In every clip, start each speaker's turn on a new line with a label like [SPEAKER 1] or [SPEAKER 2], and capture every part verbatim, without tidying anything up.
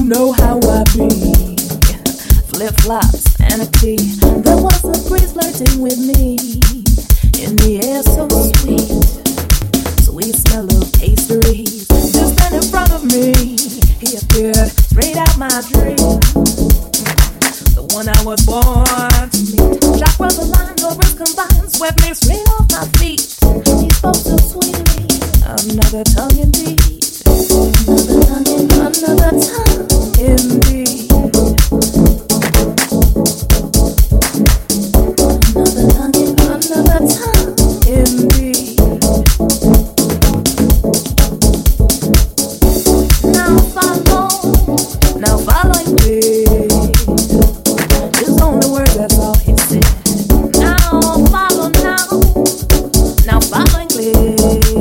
[SPEAKER 1] know how I be. Flip-flops and a tee. There was a breeze flirting with me. In the air so sweet. Sweet smell of pastries. Just stand in front of me. He appeared straight out my dream. The one I was born to meet. Shock rubber line, no wrist combined. Swept me straight off my feet. He spoke so sweetly. Another tongue indeed. Another tongue in, another tongue indeed. Another tongue in, another tongue indeed. Now follow, now following me. His only word, that's all he said. Now follow now, now following me.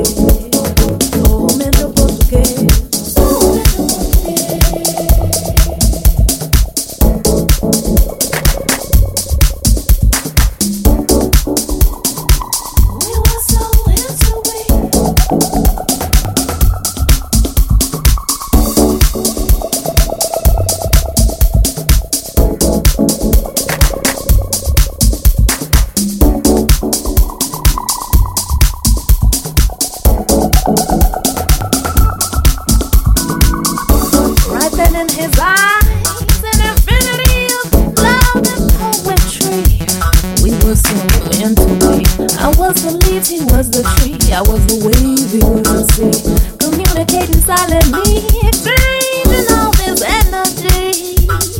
[SPEAKER 1] I was the wave, he was the sea. Communicating silently, exchanging all this energy.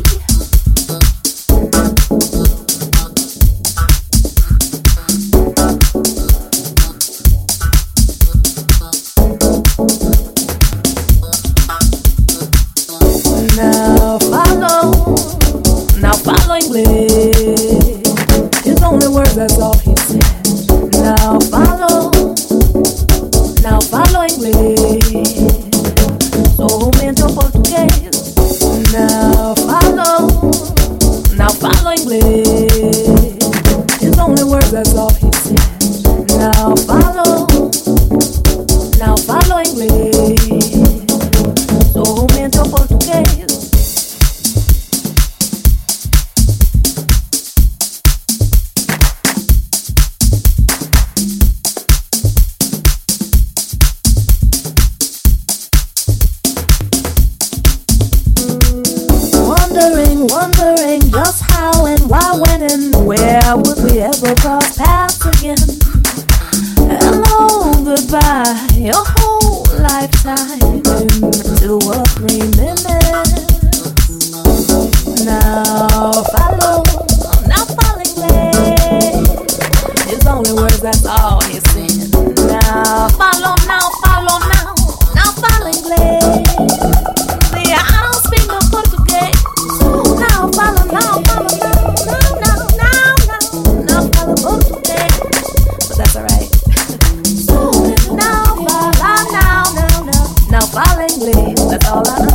[SPEAKER 1] Now follow, now following English. His only words, that's all he said. Now follow. Now follow inglés, so miento portugués. Now follow, now follow inglés. His only words, that's all he said. Now follow, now follow inglés, so miento portugués. Wondering just how and why, when and where would we ever cross paths again? Hello, goodbye, your whole lifetime into a three minutes. Now follow, now falling late. His only words, that's all he said. Now follow, now follow, now, now falling late. See, I don't speak no Portuguese. Now follow, now follow, now, now, now, now, now follow Portuguese, but that's alright. So now follow, now, now, now, now follow English. That's all I know.